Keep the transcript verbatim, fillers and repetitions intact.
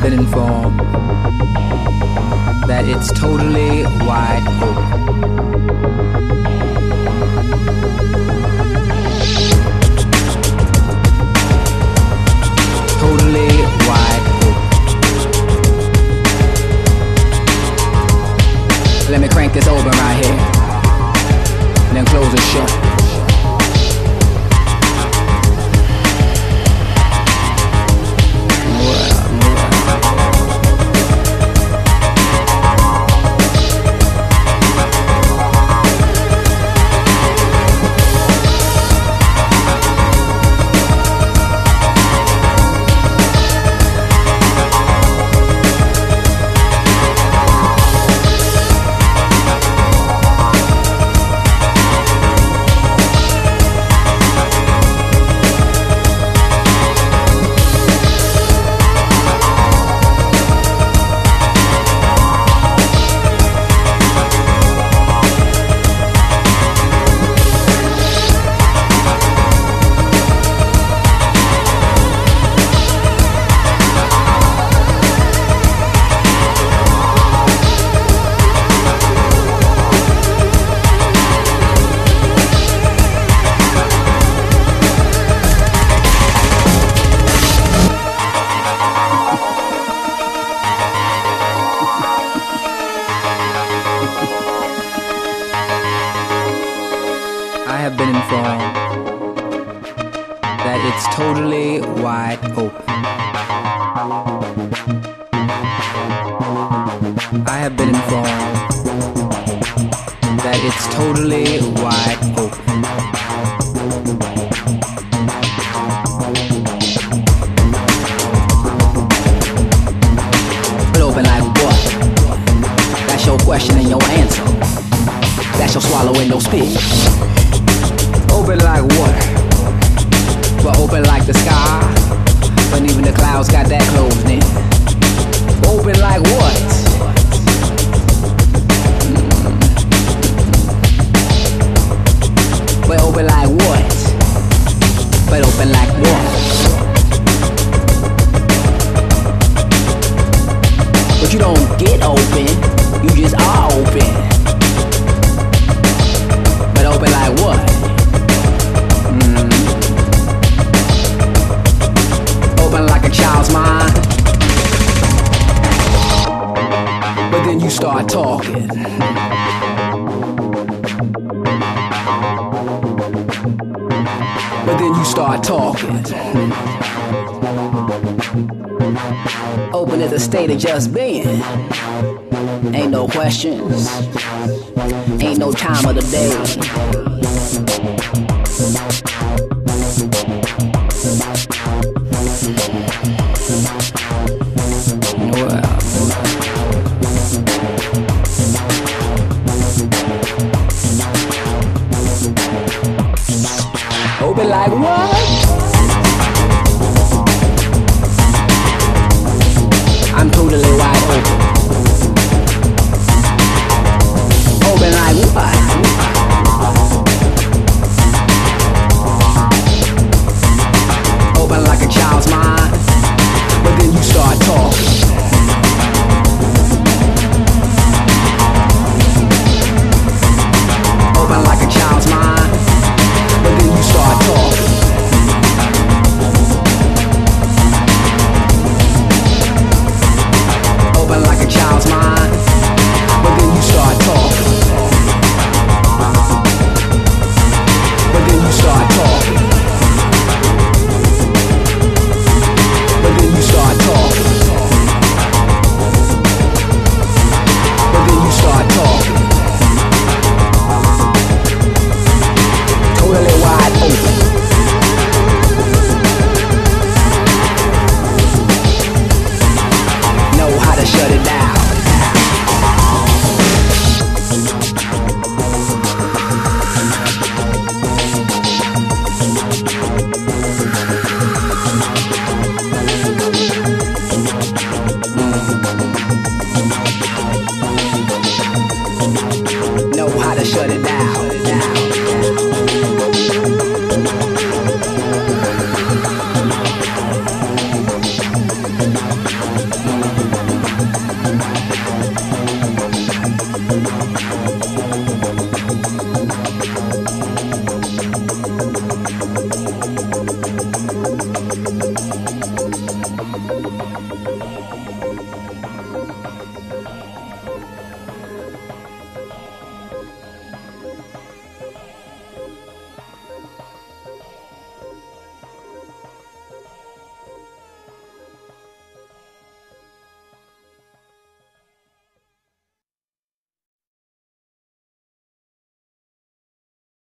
been informed that it's totally wide open. Totally wide open. Let me crank this open right here, and then close it shut. I have been informed that it's totally wide open. I have been informed that it's totally wide open. But open like what? That's your question and your answer. That's your swallow and your spit. Open like water, but open like the sky. But even the clouds got that closed in. Open like what? Mm. But open like what? But open like what? But you don't get open, you just are open. But open like what? Like a child's mind, but then you start talking. But then you start talking. Open is a state of just being. Ain't no questions. Ain't no time of the day. Open like what? I'm totally wide open. Open like what?